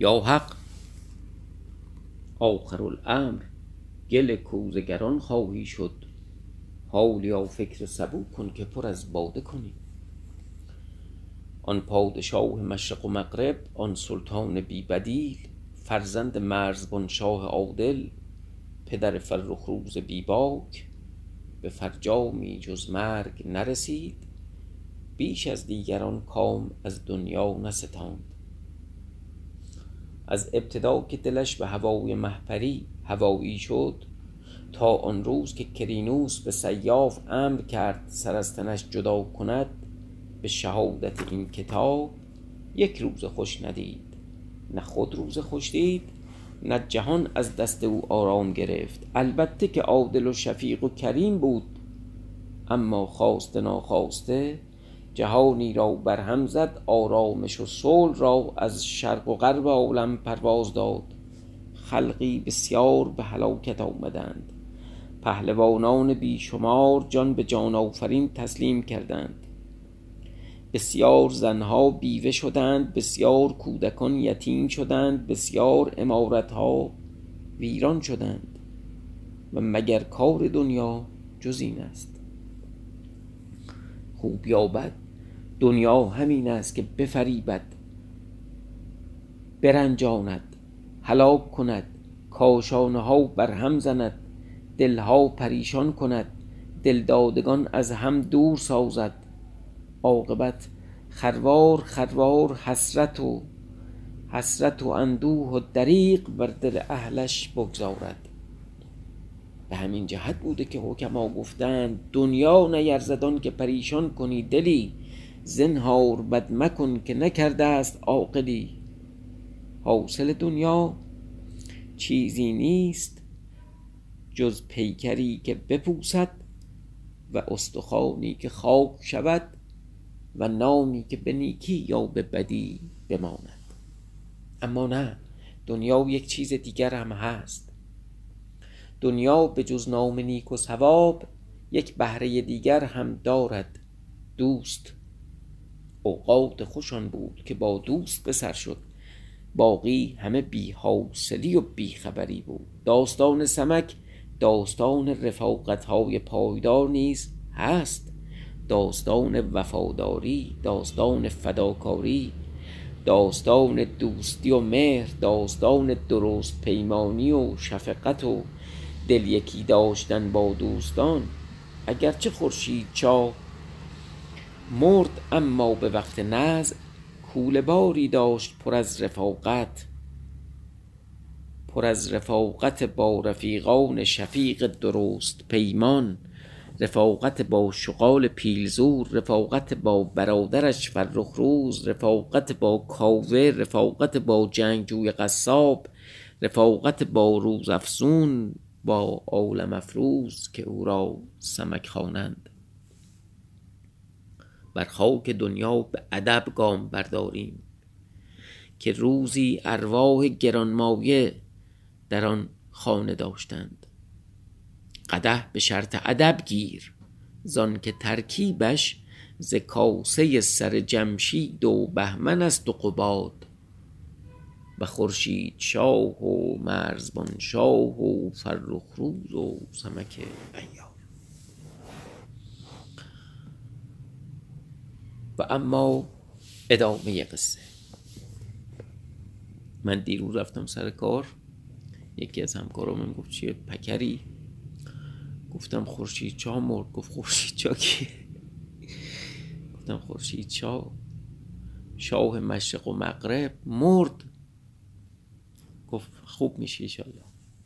یا حق آخرالامر گل کوزگران خواهی شد. حال یا فکر سبو کن که پر از باده کنی. آن پادشاه مشرق و مغرب، آن سلطان بی بدیل، فرزند مرزبان شاه عادل، پدر فرخ روز بی باک، به فرجامی جز مرگ نرسید، بیش از دیگران کام از دنیا نستاند. از ابتدا که دلش به هوای مهپری هوایی شد، تا آن روز که کرینوس به سیاف امر کرد سر از تنش جدا کند، به شهادت این کتاب یک روز خوش ندید. نه خود روز خوش دید، نه جهان از دست او آرام گرفت. البته که عادل و شفیق و کریم بود، اما خواسته ناخواسته جهانی را برهم زد. آرامش و صلح را از شرق و غرب عالم پرواز داد. خلقی بسیار به هلاکت آمدند، پهلوانان بیشمار جان به جان آفرین تسلیم کردند. بسیار زنها بیوه شدند، بسیار کودکان یتیم شدند، بسیار عمارتها ویران شدند. و مگر کار دنیا جز این است؟ خوب یا بد، دنیا همین است که بفریبد، برنجاند، هلاک کند، کاشانه ها برهم زند، دلها پریشان کند، دلدادگان از هم دور سازد. عاقبت خروار خروار حسرت و اندوه و دریغ بر دل اهلش بگذارد. به همین جهت بوده که حکما گفتند دنیا نیرزدان که پریشان کنی دلی، زنهار بد مکن که نکرده است عاقلی. حاصل دنیا چیزی نیست جز پیکری که بپوسد، و استخوانی که خاک شود، و نامی که به نیکی یا به بدی بماند. اما نه، دنیا یک چیز دیگر هم هست. دنیا به جز نام نیک و ثواب یک بهره دیگر هم دارد، دوست. اوقات خوشان بود که با دوست به سر شد، باقی همه بی حوصلی و بی خبری بود. داستان سمک داستان رفاقت‌های پایدار نیز هست، داستان وفاداری، داستان فداکاری، داستان دوستی و مهر، داستان درست پیمانی و شفقت و دل یکی داشتن با دوستان. اگرچه خورشید چاه مرد، اما به وقت نزع کوله باری داشت پر از رفاقت با رفیقان شفیق درست پیمان، رفاقت با شغال پیلزور، رفاقت با برادرش فرخ روز، رفاقت با کاوه، رفاقت با جنگجوی قصاب، رفاقت با روزافزون، با عالم افروز که او را سمک خوانند. بر خاک دنیا به ادب گام برداریم، که روزی ارواح گرانمایه در آن خانه داشتند. قدح به شرط ادب گیر، زان که ترکیبش ز کاسه سر جمشید و بهمن است و قباد، و خورشید شاه و مرزبان شاه و فرخ روز و سمک عیار. و اما ادامه قصه. من دیروز رفتم سر کار، یکی از همکارام گفت چیه پکری؟ گفتم خورشید چاه مرد. گفت خورشید چاه کیه؟ گفتم خورشید چاه شاه مشرق و مغرب مرد. گفت خوب میشه انشالله.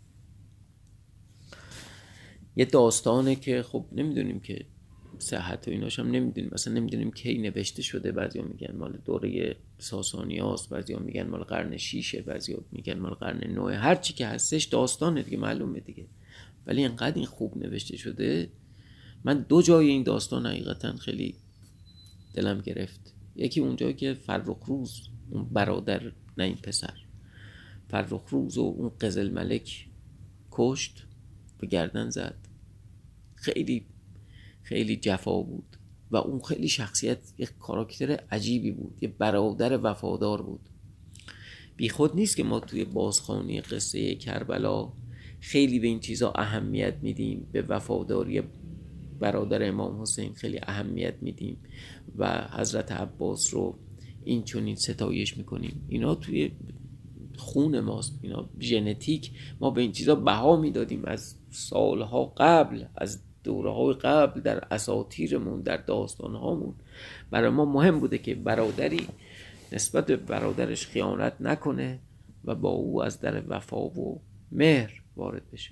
یه داستانه که خب نمیدونیم که صحت و ایناش هم نمیدونیم، مثلا نمیدونیم کی نوشته شده. بعضیا میگن مال دوره ساسانی هاست، بعضیا میگن مال قرن 6، بعضیا میگن مال قرن 9. هر چی که هستش داستانه دیگه، معلومه دیگه. ولی اینقدر این خوب نوشته شده. من 2 جای این داستان حقیقتا خیلی دلم گرفت. یکی اونجایی که فرخ روز، اون برادر نه این پسر، فرخ روز و اون قزل ملک کشت و گردن زد. خیلی خیلی جفا بود و اون خیلی شخصیت، یک کاراکتر عجیبی بود، یه برادر وفادار بود بی خود نیست که ما توی بازخوانی قصه کربلا خیلی به این چیزا اهمیت میدیم، به وفاداری برادر امام حسین خیلی اهمیت میدیم و حضرت عباس رو این چنین ستایش میکنیم. اینا توی خون ماست، اینا ژنتیک، ما به این چیزا بها میدادیم از سالها قبل، از دوره‌های قبل، در اساطیرمون، در داستانهامون. برای ما مهم بوده که برادری نسبت به برادرش خیانت نکنه و با او از در وفا و مهر وارد بشه.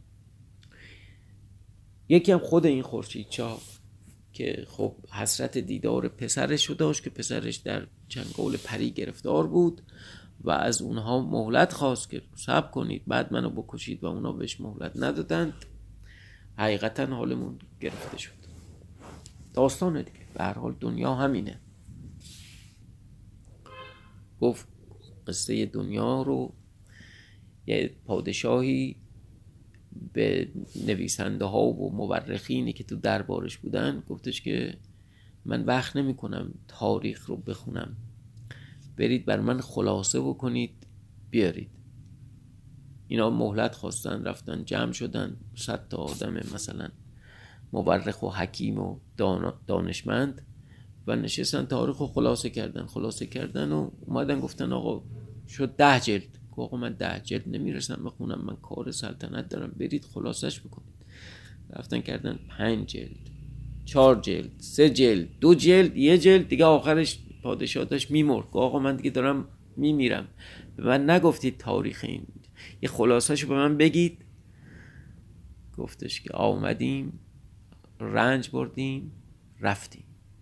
یکی هم خود این خورشیدچا که خب حسرت دیدار پسرش رو داشت که پسرش در چنگال پری گرفتار بود و از اونها مهلت خواست که صبر کنید بعد منو بکشید و اونا بهش مهلت ندادند. حقیقتا حالمون گرفته شد. داستانه دیگه، به هر حال دنیا همینه. گفت قصه دنیا رو یه پادشاهی به نویسنده ها و مورخینی که تو دربارش بودن گفتش که من وقت نمی کنم تاریخ رو بخونم، برید بر من خلاصه بکنید بیارید. اینا مهلت خواستن، رفتن جمع شدن 100 تا آدم مثلا مورخ و حکیم و دانشمند و نشستن تاریخ رو خلاصه کردن و اومدن گفتن آقا شد 10 جلد. آقا من 10 جلد نمیرسم بخونم، من کار سلطنت دارم، برید خلاصش بکنید. رفتن کردن 5 جلد، 4 جلد، 3 جلد، 2 جلد، 1 جلد. دیگه آخرش پادشاه داشت میمرد. آقا من دیگه دارم میمیرم، به من نگفتید تاریخ این، یه خلاصه‌شو به من بگید. گفتش که آمدیم، رنج بردیم، رفتیم.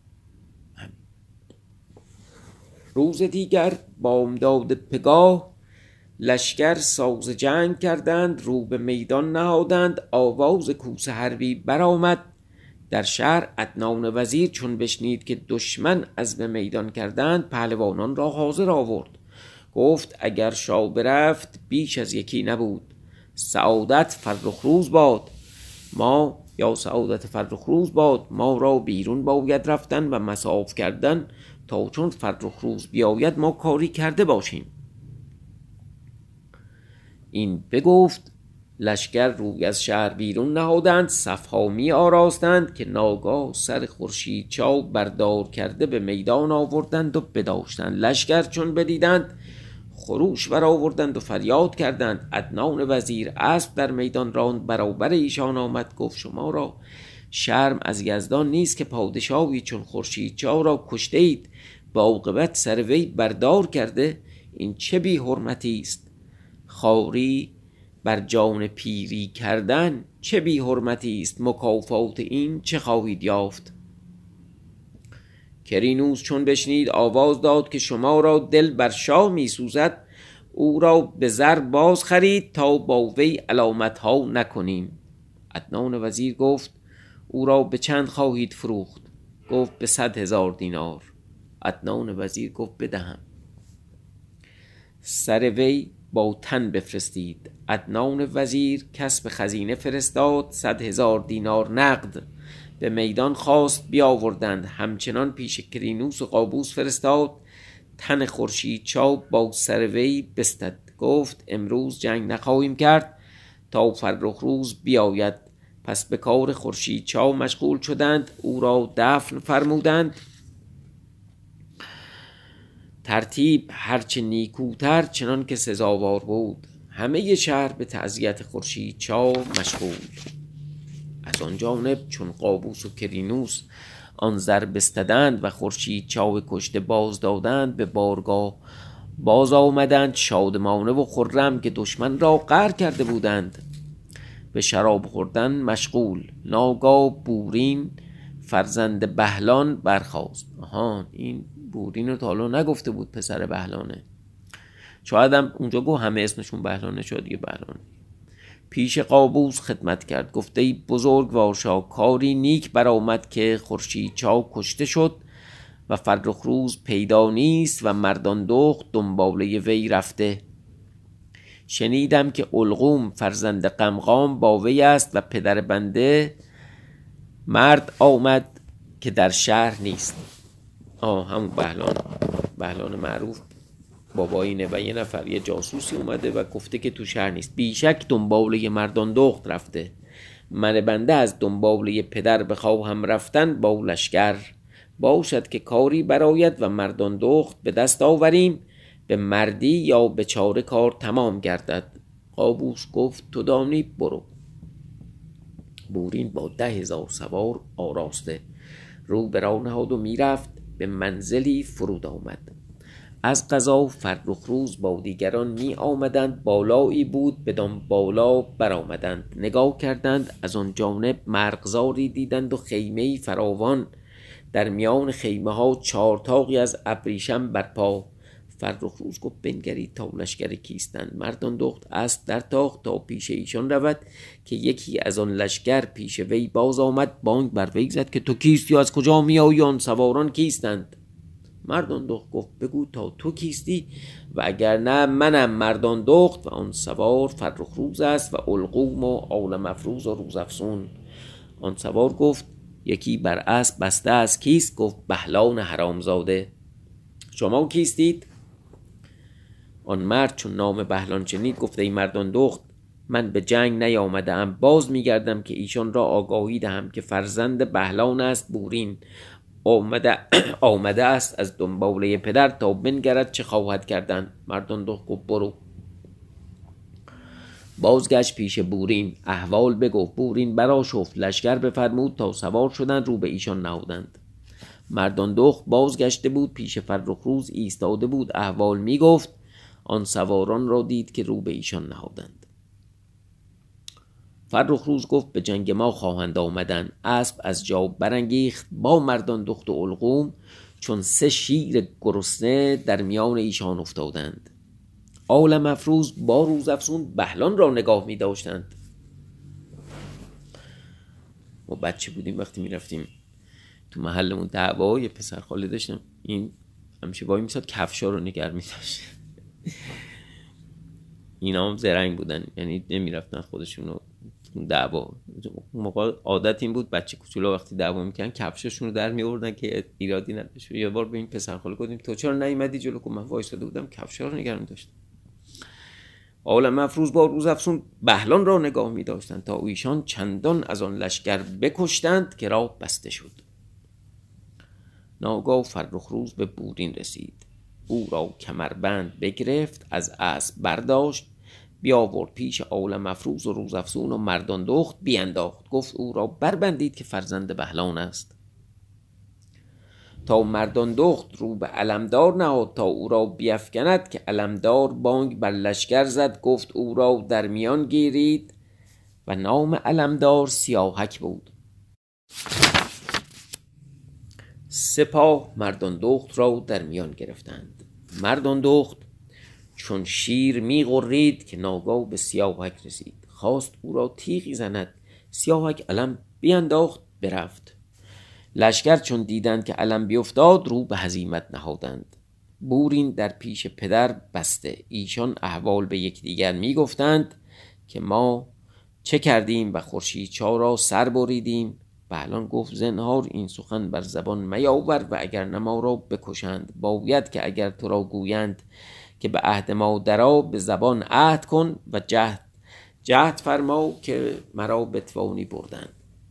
روز دیگر بامداد پگاه، لشکر ساز جنگ کردند، رو به میدان نهادند. آواز کوس حربی برآمد در شهر. عدنان وزیر چون بشنید که دشمن از به میدان کردند، پهلوانان را حاضر آورد. گفت اگر شاه برفت بیش از یکی نبود، سعادت فرخ روز باد ما، یا سعادت فرخ روز باد ما را بیرون باید رفتن و مصاف کردن، تا چون فرخ روز بیاید ما کاری کرده باشیم. این بگفت لشکر روی از شهر بیرون نهادند، صفها می آراستند که ناگاه سر خورشیدچا بردار کرده به میدان آوردند و بداشتند. لشکر چون بدیدند خروش برآوردند و فریاد کردند. عدنان وزیر اسب در میدان راند، برابر ایشان آمد گفت شما را شرم از یزدان نیست که پادشاهی چون خورشیدچا را کشته اید، با عاقبت سر وی بردار کرده؟ این چه بی حرمتی است؟ خواری بر جان پیری کردن چه بی حرمتی است؟ مکافات این چه خواهید یافت؟ کرینوس چون بشنید آواز داد که شما را دل بر شاه می سوزد، او را به زر باز خرید تا با وی علامت ها نکنیم. عدنان وزیر گفت او را به چند خواهید فروخت؟ گفت به 100,000 دینار. عدنان وزیر گفت بدهم. سر وی با تن بفرستید. عدنان وزیر کس به خزینه فرستاد، 100,000 دینار نقد به میدان خواست بیاوردند. همچنان پیش کرینوس و قابوس فرستاد. تن خورشیدچا با سر وی بستد. گفت امروز جنگ نخواهیم کرد تا فرخ روز بیاید. پس به کار خورشیدچا مشغول شدند، او را دفن فرمودند. ترتیب هرچه نیکوتر چنان که سزاوار بود. همه شهر به تعزیت خورشیدچا مشغول. از آن جانب چون قابوس و کرینوس آن زر بستدند و خورشیدچا کشته باز دادند، به بارگاه باز آمدند شادمانه و خرم که دشمن را قهر کرده بودند. به شراب خوردن مشغول. ناگاه بورین فرزند بهلان برخاست. این بورین رو تا حالا نگفته بود پسر بهلانه، شاید هم اونجا گفت همه اسمشون بهلانه شد دیگه بهلانه. پیش قابوس خدمت کرد. گفته ای بزرگوار شاه، کاری نیک برآمد که خورشیدچا کشته شد و فرخ روز پیدا نیست و مردان دخت دنباله وی رفته. شنیدم که القوم فرزند قمقام با وی است و پدر بنده مرد آمد که در شهر نیست. همون بهلان معروف بابایینه و یه جاسوسی اومده و گفته که تو شهر نیست. بیشک دنباله مردان دخت رفته. من بنده از دنباله پدر بخواهم رفتن با لشکر. باشد که کاری براید و مردان دخت به دست آوریم، به مردی یا به چاره کار تمام گردد. قابوس گفت تو دانی برو. بورین با 10,000 سوار آراسته رو به راه نهاد و میرفت. به منزلی فرود آمد. از قضا فرخ روز با دیگران می آمدند. بالایی بود بدان بالا برآمدند. نگاه کردند از آن جانب مرغزاری دیدند و خیمه‌ای فراوان. در میان خیمه ها 4 طاقی از ابریشم برپا. فرخ روز گفت بنگرید تا لشکر کیستند. مردان دخت اسب در تاخت تا پیش ایشان رود، که یکی از آن لشکر پیش وی باز آمد. بانگ بر وی زد که تو کیستی و از کجا می آیی؟ آن سواران کیستند؟ مردان دخت گفت بگو تا تو کیستی، و اگر نه منم مردان دخت و آن سوار فرخ روز است و القوم و عالم افروز و روزافزون. آن سوار گفت یکی بر اسب بسته از کیست؟ گفت بهلان حرامزاده. شما کیستید؟ آن مرد چون نام بهلان شنید گفت ای مردان دخت، من به جنگ نیامده ام. باز میگردم که ایشان را آگاهی دهم که فرزند بهلان است بورین. آمده است از دنباله پدر تا بنگرد چه خواهد کردن. مردان دخت گفت برو. بازگشت پیش بورین، احوال بگفت. بورین برآشفت، لشکر بفرمود تا سوار شدند، رو به ایشان نهادند. مردان دخت بازگشته بود، پیش فرخ روز ایستاده بود، احوال می گفت. آن سواران را دید که رو به ایشان نهادند. فرخ روز گفت به جنگ ما خواهند آمدن. اسب از جا برانگیخت با مردان دخت و القوم، چون 3 شیر گرسنه در میان ایشان افتادند. عالم افروز با روزافزون بهلان را نگاه می داشتند. ما بچه بودیم وقتی می رفتیم تو محلمون دعوا، یه پسر خاله داشتم، این همیشه وای میساد کفشا رو نگر می داشت. اینا هم زرنگ بودن، یعنی نمی رفتن خودشونو دعوا. موقع عادت این بود بچه کوچولو وقتی دعوا میکنن کفشاشون رو در می آوردن که ایرادی نداشت. یه بار به این پسر خاله گفتیم تو چرا نیومدی جلو؟ که من وایساده بودم کفشا رو نگران داشتم. عالم افروز با روزافزون بهلان را نگاه می داشتند تا ایشان چندان از آن لشکر بکشتند که راه بسته شد. ناگاه فرخ روز به بورین رسید. او را کمربند بگرفت، از اسب برداشت، بیاورد پیش عالم افروز و روزافزون و مردان دخت بینداخت. گفت او را بربندید که فرزند بهلان است. تا مردان دخت رو به علمدار نهاد تا او را بیفکند، که علمدار بانگ بر لشکر زد. گفت او را در میان گیرید، و نام علمدار سیاهک بود. سپاه مردان دخت را در میان گرفتند. مردان دخت چون شیر می غرید که ناگاه به سیاهک رسید. خواست او را تیغی زند. سیاهک علم بینداخت برفت. لشکر چون دیدند که علم بیفتاد رو به هزیمت نهادند. بورین در پیش پدر بسته. ایشان احوال به یکدیگر می گفتند که ما چه کردیم و خورشید چا را سر بریدیم. بهلان گفت زنهار این سخن بر زبان میاور، و اگر نه ما را بکشند. باید که اگر تو را گویند که به عهد ما درآ، به زبان عهد کن و جهد فرما که مرا بتوانی بردند.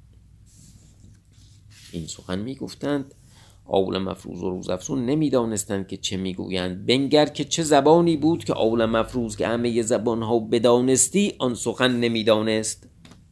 این سخن می گفتند. عالم افروز و روزافزون نمی دانستند که چه می گویند. بنگر که چه زبانی بود که عالم افروز که همه زبان ها بدانستی آن سخن نمی دانست.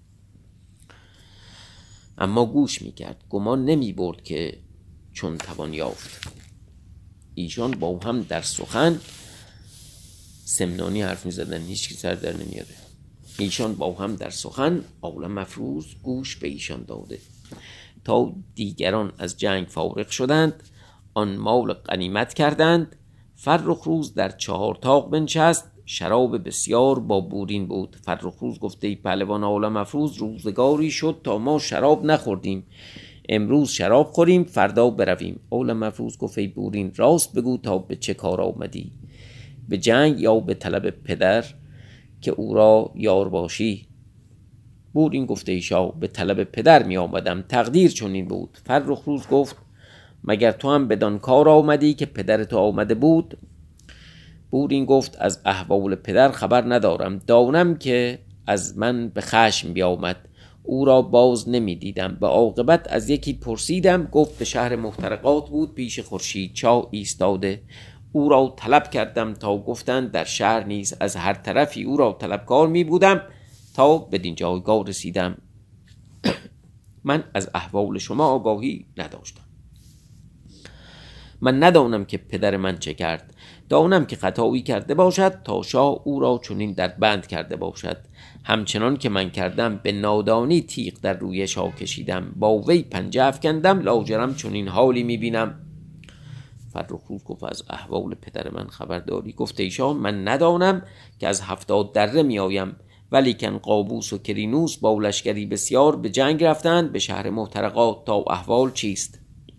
اما گوش می کرد، گمان نمی برد که چون توان یافت. ایشان با هم در سخن سمنانی حرف می زدن، هیچ کی سر در نمیاده. ایشان با هم در سخن، عالم افروز گوش به ایشان داده. تا دیگران از جنگ فارغ شدند، آن مال غنیمت کردند. فرخ روز در 4 طاق بنشست. شراب بسیار با بورین بود. فرخ روز گفته ای پهلوان عالم افروز، روزگاری شد تا ما شراب نخوردیم. امروز شراب خوریم، فردا برویم. عالم افروز گفت ای بورین راست بگو تا به چه کار آمدی؟ به جنگ یا به طلب پدر که او را یار باشی؟ بورین گفته ای شاه به طلب پدر می آمدم، تقدیر چنین بود. فرخ روز گفت مگر تو هم بدان کار آمدی که پدر تو آمده بود؟ بورین گفت از احوال پدر خبر ندارم، دانم که از من به خشم بیامد، او را باز نمی دیدم. به عاقبت از یکی پرسیدم، گفت به شهر محترقات بود، پیش خورشید چاه ایستاده. او را طلب کردم تا گفتند در شهر نیز. از هر طرفی او را طلبکار می بودم تا بدین جایگاه رسیدم. من از احوال شما آگاهی نداشتم. من ندانم که پدر من چه کرد، دانم که خطایی کرده باشد تا شاه او را چنین در بند کرده باشد. همچنان که من کردم به نادانی تیغ در روی شاه کشیدم، با وی پنجه افکندم، لاجرم چنین حالی میبینم. فرخروز گفت از احوال پدر من خبر داری؟ گفت ای شاه من ندانم که از 70 دره میآیم، ولیکن قابوس و کرینوس با لشکری بسیار به جنگ رفتند به شهر محترقات، تا احوال چیست؟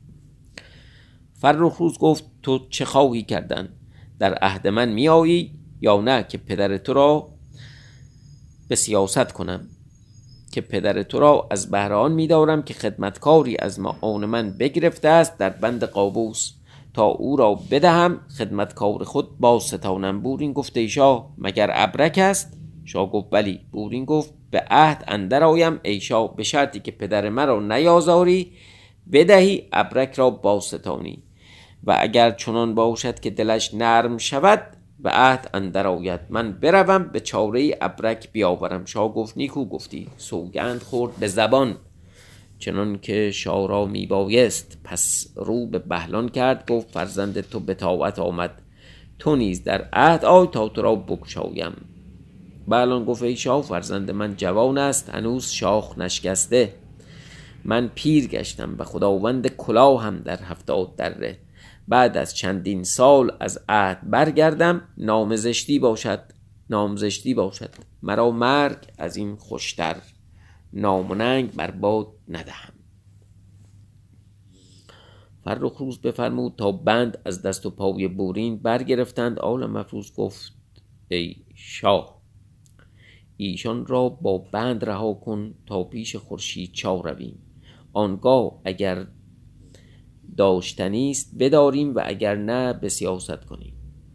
فرخروز گفت تو چه خواهی کردن؟ در عهد من میآیی یا نه که پدر تو را به سیاست کنم؟ که پدر تو را از بهران می‌دارم که خدمتکاری از معان من بگرفته است در بند قابوس، تا او را بدهم خدمتکار خود باز ستانم. بورین گفت ای شاه مگر ابرک است؟ شاه گفت بلی. بورین گفت به عهد اندر آیم ای شاه، به شرطی که پدر مرا نیازاری، بدهی ابرک را باز ستانی، و اگر چنان باشد که دلش نرم شود به عهد اندر آید، من بروم به چاره ابرک بیاورم. شاه گفت نیکو گفتی، سوگند خورد به زبان چنان که شاه را می بایست. پس رو به بهلان کرد، گفت فرزند تو به طاعت آمد، تو نیز در عهد آی تا تو را بگشایم. بهلان گفت ای شاه فرزند من جوان است، هنوز شاخ نشکسته. من پیر گشتم و خداوند کلاه هم در 70 دره. بعد از چندین سال از عهد برگردم، نامزشتی باشد مرا مرگ از این خوشتر، نام و ننگ بر باد ندهم. فرخروز بفرمود تا بند از دست و پای بورین برگرفتند. آل مفروض گفت ای شاه ایشان را با بند رها کن تا پیش خورشید چاه رویم، آنگاه اگر داشتنیست بداریم و اگر نه به سیاست کنیم.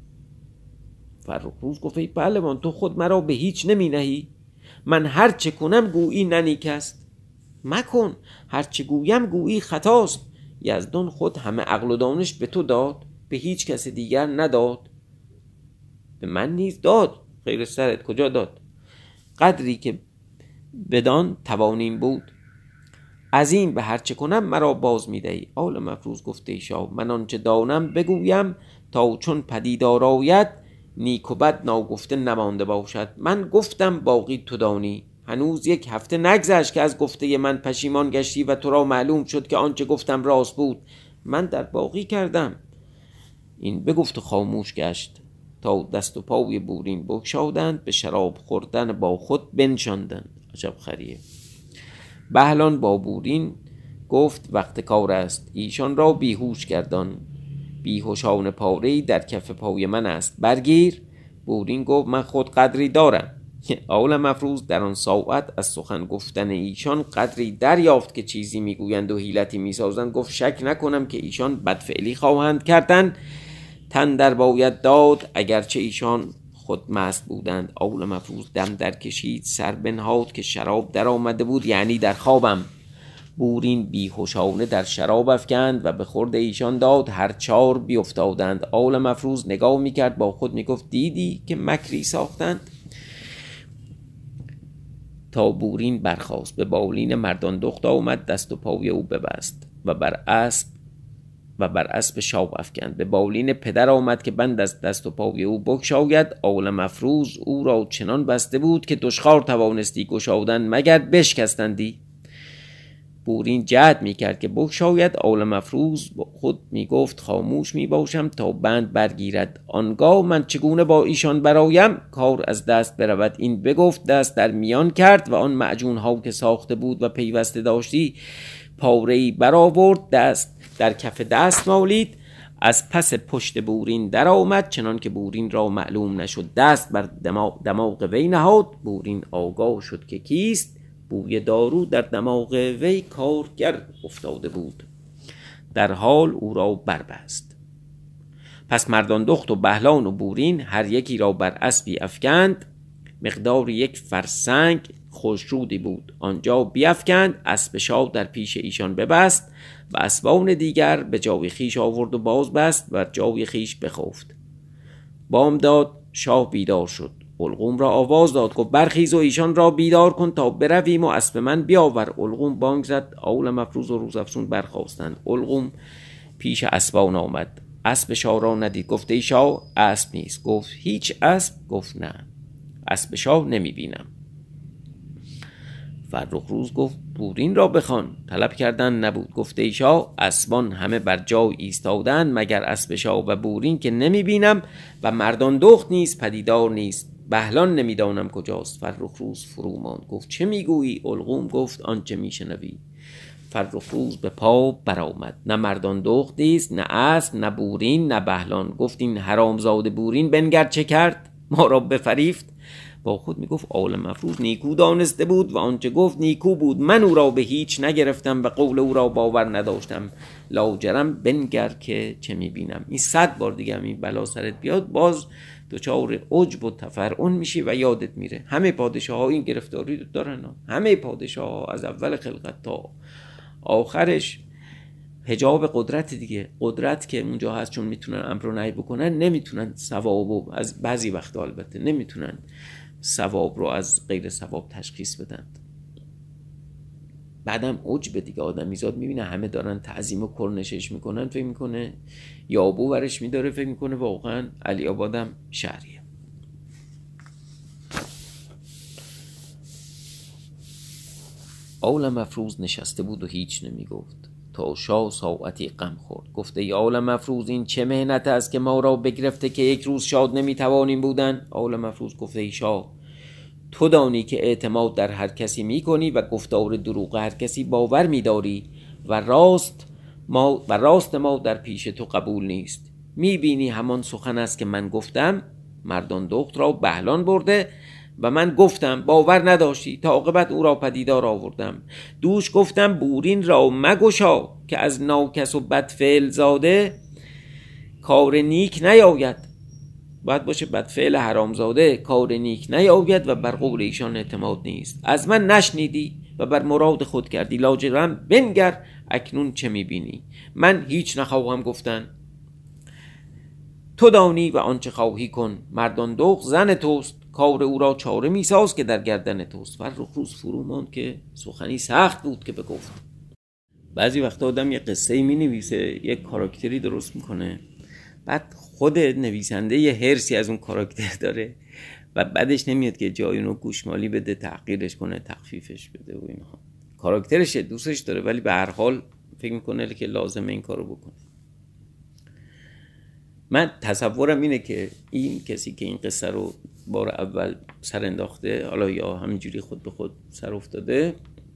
فرخروز گفت ای پهلوان تو خود مرا به هیچ نمی نهی، من هر چه کنم گویی ننیک است. مکن، هر چه گویم گویی خطاست. یزدان خود همه عقل و دانش به تو داد، به هیچ کس دیگر نداد. به من نیز داد، خیر سرت کجا داد؟ قدری که بدان توانیم بود، از این به هر چه کنم مرا باز میدهی. آل مفروض گفت ای شاه من آنچه دانم بگویم، تا چون پدیدار آید نیک و بد ناگفته نمانده باشد. من گفتم باقی تو دانی، هنوز 1 هفته نگذشت که از گفته من پشیمان گشتی و تو را معلوم شد که آنچه گفتم راست بود. من در باقی کردم. این بگفت و خاموش گشت تا دست و پای بورین بگشادند، به شراب خوردن با خود بنشاندند. عجب خریه. بهلان با بورین گفت وقت کار است، ایشان را بیهوش گردان، بیهوشان پاره‌ای در کف پای من است، برگیر. بورین گفت من خود قدری دارم. آل مفروض در آن ساعت از سخن گفتن ایشان قدری دریافت که چیزی میگویند و حیلتی میسازند. گفت شک نکنم که ایشان بدفعلی خواهند کردند، تن در باید داد اگرچه ایشان خود مست بودند. آل مفروض دم در کشید، سر بنهاد که شراب در آمده بود، یعنی در خوابم. بورین بیهوشانه در شراب افکند و به خورد ایشان داد، هر 4 بیفتادند. آل مفروض نگاه میکرد با خود میگفت دیدی که مکری ساختند. تا بورین برخاست، به بالین مردان دخت آمد، دست و پای او ببست و بر اسب شاه افکند. به بالین پدر آمد که بند از دست و پای او بگشاید. آل مفروض او را چنان بسته بود که دشخوار توانستی گشادن مگر بشکستندی. بورین جهد میکرد که بگشاید. آل مفروض خود میگفت خاموش میباشم تا بند برگیرد، آنگاه من چگونه با ایشان برایم کار از دست برود. این بگفت دست در میان کرد و آن معجون ها که ساخته بود و پیوسته داشتی پاره‌ای برآورد، دست در کف دست مالید، از پس پشت بورین در آمد چنان که بورین را معلوم نشد. دست بر دماغ وی نهاد. بورین آگاه شد که کیست. بوی دارو در دماغ وی کارگر افتاده بود، در حال او را بربست. پس مردان دخت و بهلان و بورین هر یکی را بر اسبی افکند، مقدار 1 فرسنگ خسرودی بود آنجا بیفکند. اسب شاه در پیش ایشان ببست و اسبان دیگر به جای خیش آورد و باز بست و جای خیش بخفت. بامداد شاه بیدار شد، علقوم را آواز داد، گفت برخیز و ایشان را بیدار کن تا برویم و اسب من بیاور. علقوم بانگ زد، آول مفروز و روزافزون برخاستند. علقوم پیش اسبان آمد، اسب شاه را ندید. گفت ای شاه اسب نیست. گفت هیچ اسب؟ گفت نه، اسب شاه نمی بینم. فرخ روز گفت بورین را بخوان. طلب کردن نبود. گفت ای شاه اسبان همه بر جای ایستادند مگر اسب شاه و بورین که نمی بینم و مردان دخت نیز پدیدار نیست، بهلان نمیدانم کجاست. فرخ روز فرو ماند، گفت چه میگویی؟ علقوم گفت آنچه میشنوی. فرخ روز به پا برآمد، نه مردان دخت نیست، نه اسب، نه بورین، نه بهلان. گفت این حرامزاده بورین بنگر چه کرد، ما را بفریفت. با خود میگفت آل مفروز نیکو دانسته بود و آنچه گفت نیکو بود. من او را به هیچ نگرفتم و قول او را باور نداشتم. لاجرم بنگر که چه میبینم. این 100 بار دیگه هم این بلا سرت بیاد باز دچار عجب و تفرعن میشی و یادت میره. همه پادشاه ها این گرفتاری دارن، همه پادشاه ها از اول خلقت تا آخرش. حجاب قدرت دیگه، قدرت که اونجا هست چون میتونن امر و نهی بکنن، نمیتونن ثواب از بعضی وقتا البته نمیتونن ثواب رو از غیر ثواب تشخیص بدن. بعدم عجب دیگه، آدمیزاد میبینه همه دارن تعظیم و کرنشش میکنن، فکر میکنه یابو ورش میداره، فکر میکنه واقعا علی آبادم شهریه. آل مفروز نشسته بود و هیچ نمیگفت تا شاه ساعتی غم خورد. گفته ای آل مفروز این چه مهنت است که ما را بگرفته که یک روز شاد نمیتوانیم بودن؟ آل مفروز گفته ای شاه تو دانی که اعتماد در هر کسی میکنی و گفتار دروغ هر کسی باور میداری و راست ما در پیش تو قبول نیست. میبینی همان سخن است که من گفتم، مردان دخت را بهلان برده و من گفتم باور نداشتی، تا عاقبت او را پدیدار آوردم. دوش گفتم بورین را مگشا که از ناکس و بدفعل زاده کار نیک نیاید. باید باشه بدفعل حرامزاده کار نیک نیاید و بر قول ایشان اعتماد نیست. از من نشنیدی و بر مراد خود کردی. لاجرم بنگر اکنون چه میبینی. من هیچ نخواهم گفتن، تو دانی و آنچه خواهی کن. مردان دخت زن توست، کار او را چاره میساز که در گردن توست. فرخ روز فرو ماند که سخنی سخت بود که بگفت. بعضی وقتا آدم یه قصه می نویسه، یک کاراکتری درست میکنه، بعد خود نویسنده یه حرصی از اون کاراکتر داره و بعدش نمیاد که جای اونو گوشمالی بده، تحقیرش کنه، تخفیفش بده و اینها. کاراکترش دوستش داره ولی به هر حال فکر میکنه که لازمه این کارو بکنه. من تصورم اینه که این کسی که این قصه رو بار اول سر انداخته، حالا یا همینجوری خود به خود سر افتاده،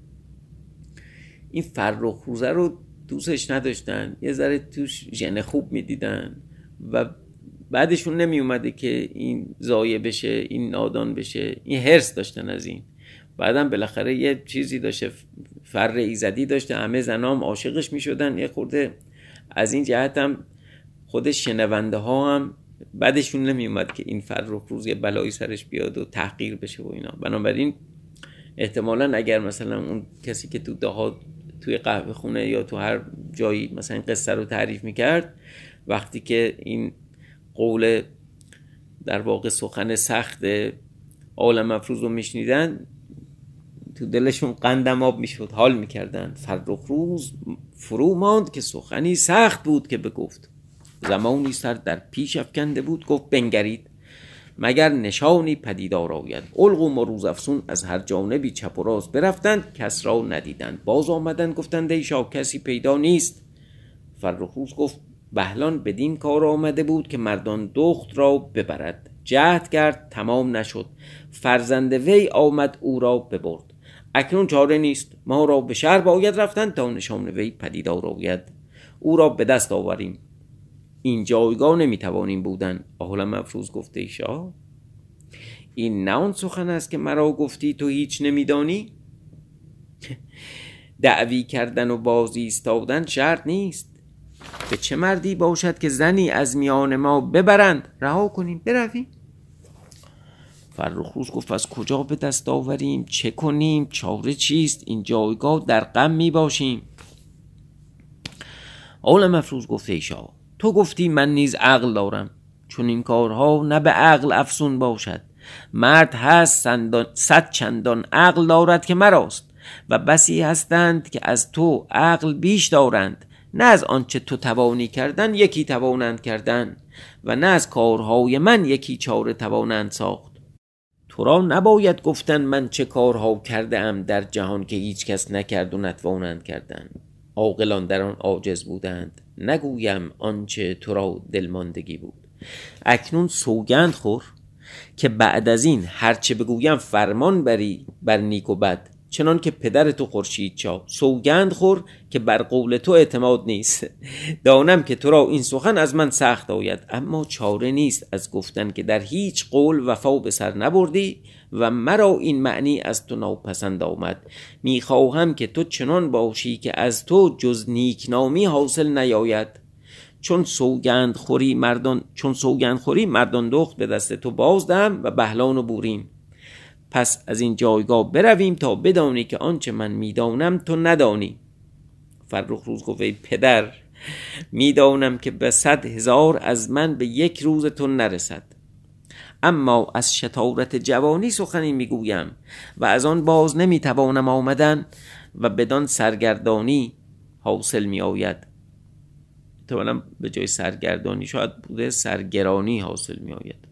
این فرخ روزه رو دوستش نداشتن، یه ذره توش ژن خوب میدیدن و بعدشون نمی اومده که این ضایع بشه، این نادان بشه. این حرص داشتن از این. بعدم بالاخره یه چیزی داشته، فر ایزدی داشته، همه زنام عاشقش میشدن. یه خورده از این جهت هم خود شنونده ها هم بعدشون نمی اومد که این فرخ روز یه بلایی سرش بیاد و تحقیر بشه و اینا. بنابراین احتمالاً اگر مثلا اون کسی که تو دهات توی قهوه خونه یا تو هر جایی مثلا قصه رو تعریف میکرد، وقتی که این قول در واقع سخن سخت آل مفروز رو میشنیدن، تو دلشون قندم آب میشد، حال میکردن. فرخ روز فرو ماند که سخنی سخت بود که بگفت. زمانی سر در پیش افکنده بود، گفت بنگرید مگر نشانی پدیدار آید. علقوم و روزافزون از هر جانبی چپ و راست برفتند، کس را ندیدند. باز آمدند گفتند ای شاه کسی پیدا نیست. فرخ روز گفت بهلان بدین کار آمده بود که مردان دخت را ببرد. جهد کرد تمام نشد، فرزند وی آمد او را ببرد. اکنون چاره نیست، ما را به شهر باید رفتن تا نشان وی پدیدار آید، او را به دست آوریم. این جایگاه نمیتوانیم بودن. آل مفروز گفته ای شاه این نه آن سخن است که مرا گفتی تو هیچ نمیدانی. دعوی کردن و باز ایستادن شرط نیست، به چه مردی باشد که زنی از میان ما ببرند؟ رها کنیم برویم. فرخ روز گفت از کجا به دست آوریم؟ چه کنیم؟ چاره چیست؟ این جایگاه در غم می باشیم. عالم افروز گفت ای شاه، تو گفتی من نیز عقل دارم، چون این کارها نه به عقل افزون باشد. مرد هست 100 چندان عقل دارد که مراست، و بسی هستند که از تو عقل بیش دارند. نه از آنچه تو توانی کردن یکی توانند کردن، و نه از کارهای من یکی چاره توانند ساخت. تو را نباید گفتن من چه کارها کرده ام در جهان که هیچ کس نکرد و نتوانند کردن. عاقلان در آن عاجز بودند، نگویم آنچه تو را دلماندگی بود. اکنون سوگند خور که بعد از این هرچه بگویم فرمان بری بر نیک و بد، چنان که پدر تو خورشید چاه. سوگند خور که بر قول تو اعتماد نیست. دانم که تو را این سخن از من سخت آید، اما چاره نیست از گفتن که در هیچ قول وفا به سر نبردی و مرا این معنی از تو ناپسند آمد. میخواهم که تو چنان باشی که از تو جز نیکنامی حاصل نیاید. چون سوگند خوری مردان دخت به دست تو بازدم و بهلان و بورین. پس از این جایگاه برویم تا بدانی که آنچه من میدانم تو ندانی. فرخ روز گفت ای پدر، میدانم که به 100,000 از من به یک روز تو نرسد، اما از شطارت جوانی سخنی میگویم و از آن باز نمیتوانم آمدن و بدان سرگردانی حاصل میآید. تو به جای سرگردانی شاید بوده سرگرانی حاصل میآید.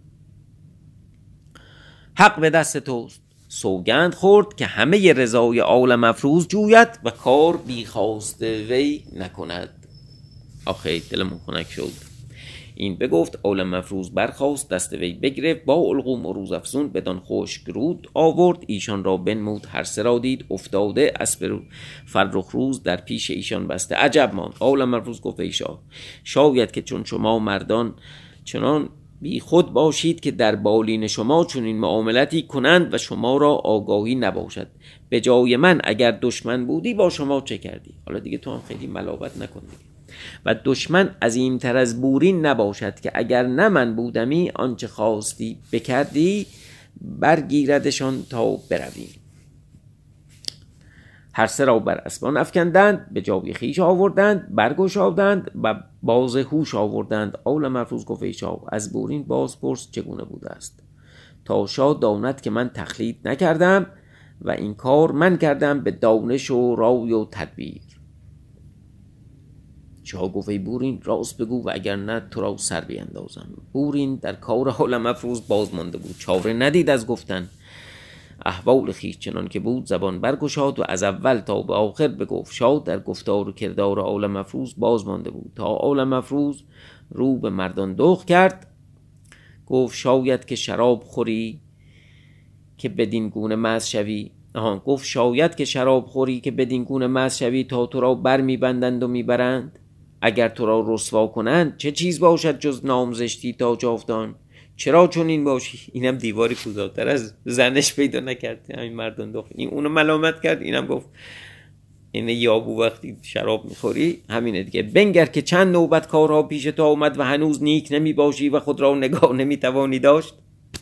حق به دست توست. سوگند خورد که همه رضای عالم افروز جوید و کار بی خواسته وی نکند. آخه دلمون خنک شد. این بگفت عالم افروز برخاست، دست وی بگرفت با القوم و روز افزون بدان خشک رود آورد. ایشان را بنمود هر سه را دید افتاده، اسب فرخ روز در پیش ایشان بسته. عجب ماند. عالم افروز گفت ای شاه، شاید که چون شما مردان چنان بی خود باشید که در بالین شما چون این معاملتی کنند و شما را آگاهی نباشد. به جای من اگر دشمن بودی با شما چه کردی؟ حالا دیگه تو هم خیلی ملاوت نکن دیگه. و دشمن عظیم‌تر از بورین نباشد که اگر نه من بودمی آنچه خواستی بکردی، برگیردشان تا برویم. هر سه را بر اسبان افکندند، به جای خویش آوردند، برگشادند و باز هوش آوردند. عالم افروز گفت ای شاه، از بورین باز پرس چگونه بوده است، تا شاه داند که من تخلید نکردم و این کار من کردم به دانش و رای و تدبیر. شاه گفت ای بورین راست بگو و اگر نه تو را سر بیندازم. بورین در کار عالم افروز باز مانده بود، چاره ندید از گفتن. احوال خویش چنان که بود زبان برگشاد و از اول تا به آخر بگفت. شاه در گفتار و کردار عالم افروز باز مانده بود تا عالم افروز رو به مردان دخت کرد. گفت شاید که شراب خوری که بدین گونه مست شوی. گفت شاید که شراب خوری که بدین گونه مست شوی تا تو را بر میبندند و میبرند. اگر تو را رسوا کنند چه چیز باشد جز نامزشتی تا جاودان؟ چرا چون این باشی؟ اینم دیواری کوتاه‌تر از زنش پیدا نکرد. همین مردان دخت این اونو ملامت کرد، اینم گفت این یابو وقتی شراب میخوری همینه دیگه. بنگر که چند نوبت کارها پیش تو آمد و هنوز نیک نمی باشی و خود را نگاه نمیتوانی داشت.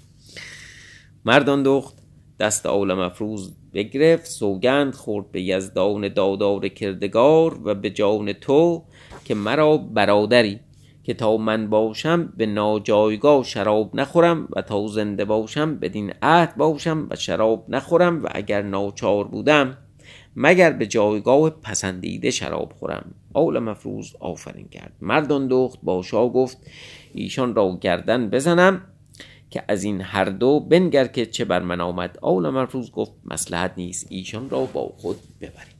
مردان دخت دست عالم افروز بگرفت، سوگند خورد به یزدان دادار کردگار و به جان تو که مرا برادری، که تا من باشم به ناجایگاه شراب نخورم و تا زنده باشم بدین عهد باشم و شراب نخورم و اگر ناچار بودم مگر به جایگاه پسندیده شراب خورم. عالم افروز آفرین کرد. مردان دخت با شاه گفت ایشان را گردن بزنم که از این هر دو بنگر که چه بر من آمد. عالم افروز گفت مصلحت نیست، ایشان را با خود ببریم.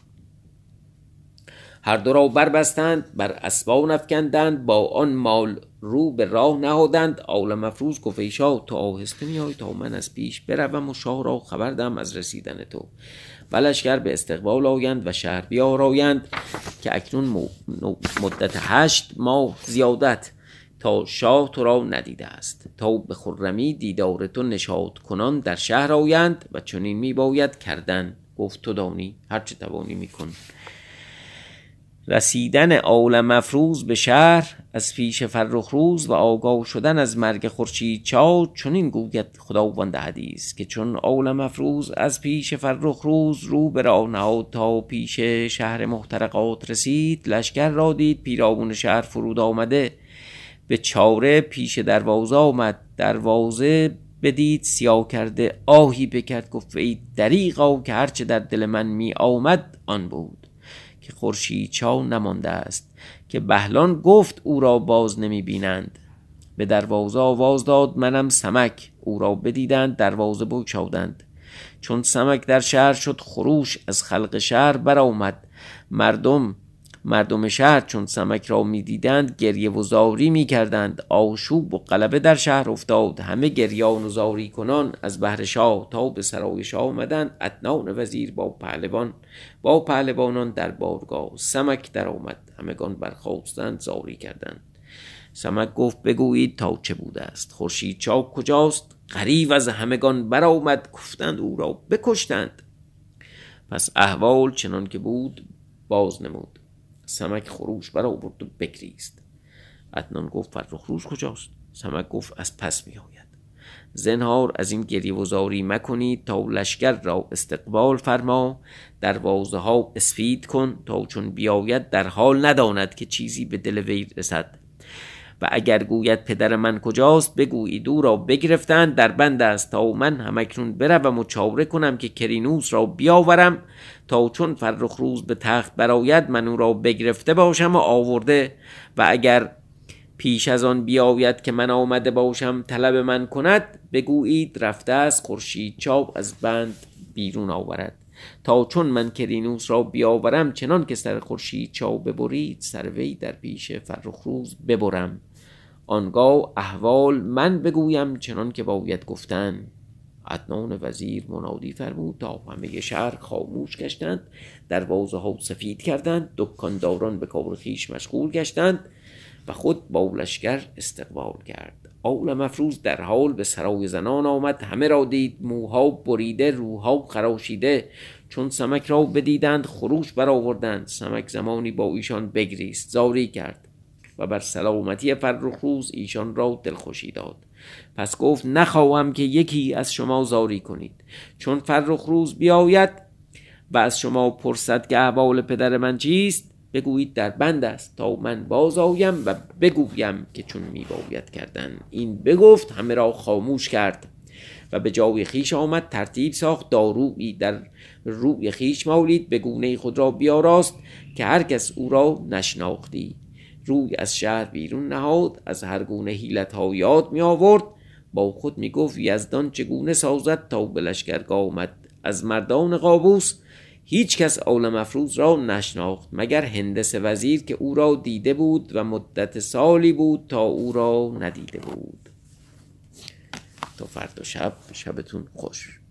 هر دو را بربستند، بر اسبان افکندند، با آن مال رو به راه نهادند. عالم افروز گفت ای شاه تو آهسته میای تا من از پیش بروم و شاه را خبر دهم از رسیدن تو و لشکر به استقبال آیند و شهر بیارایند که اکنون مدت 8 ماه زیادت تا شاه تو را ندیده است، تا به خرمی دیدار تو نشاط کنان در شهر آیند و چنین می باید کردن. گفت تو دانی هر چه توانی میکن. رسیدن عالم افروز به شهر از پیش فرخ روز و آگاه شدن از مرگ خورشید چا، چنین گوید خداوند حدیث که چون عالم افروز از پیش فرخ روز رو به راه نهاد تا پیش شهر محترقات رسید، لشکر را دید پیرامون شهر فرود آمده، به چاره پیش دروازه آمد، دروازه بدید سیاه کرده، آهی بکرد گفت ای دریغا که هرچه در دل من می آمد آن بود که خورشید چا نمانده است، که بهلان گفت او را باز نمی بینند. به دروازه آواز داد منم سمک، او را بدیدند دروازه بگشادند. چون سمک در شهر شد خروش از خلق شهر برآمد، مردم شهر چون سمک را می دیدند گریه و زاری می کردند. آشوب و غلبه در شهر افتاد، همه گریان و زاری کنان از بهر شاه تا به سرای شاه آمدند. عدنان وزیر با پهلوانان در بارگاه، سمک در آمد همگان برخاستند زاری کردند. سمک گفت بگویید تا چه بوده است، خورشید چا کجاست؟ غریو از همگان برآمد، گفتند او را بکشتند. پس احوال چنان که بود باز نمود. سمک خروش برآورد و بگریست. عدنان گفت فرخ روز کجاست؟ سمک گفت از پس می آید. زنهار از این گریه و زاری مکنید، تا لشکر را استقبال فرما، دروازه ها اسفید کن، تا چون بیاید در حال نداند که چیزی به دل وی رسد. و اگر گوید پدر من کجاست، بگویید او را بگرفتند در بند است، تا من همکنون بروم و چاره کنم که کرینوس را بیاورم، تا چون فرخ روز به تخت برآید من او را بگرفته باشم و آورده. و اگر پیش از آن بیاید که من آمده باشم طلب من کند، بگویید رفته است خورشید چا از بند بیرون آورد، تا چون من کرینوس را بیاورم چنان که سر خورشید چا ببرید، سر وی در پیش فرخ روز ببرم. آنگاه احوال من بگویم چنان که باید گفتن. عدنان وزیر منادی فرمود تا همه شهر خاموش گشتند، دروازه ها سفید کردند، دکانداران به کار خویش مشغول گشتند و خود با لشکر استقبال کرد. عالم افروز در حال به سرای زنان آمد، همه را دید موها بریده روها خراشیده. چون سمک را بدیدند خروش برآوردند. سمک زمانی با ایشان بگریست، زاری کرد و بر سلامتی فرخ روز ایشان را دلخوشی داد. پس گفت نخواهم که یکی از شما زاری کنید. چون فرخ روز بیاید و از شما پرسد که احوال پدر من چیست، بگویید در بند است، تا من باز آیم و بگویم که چون می باید کردن. این بگفت همه را خاموش کرد و به جای خیش آمد، ترتیب ساخت، دارویی در روی خیش مالید، به گونه خود را بیاراست که هر کس او را نشناختی. روی از شهر بیرون نهاد، از هر گونه حیلت ها یاد می آورد. با خود می گفت یزدان چگونه سازد تا به لشکرگاه آمد. از مردان قابوس هیچ کس عالم افروز را نشناخت مگر هندس وزیر که او را دیده بود و مدت سالی بود تا او را ندیده بود. تا فردا شبتون خوش.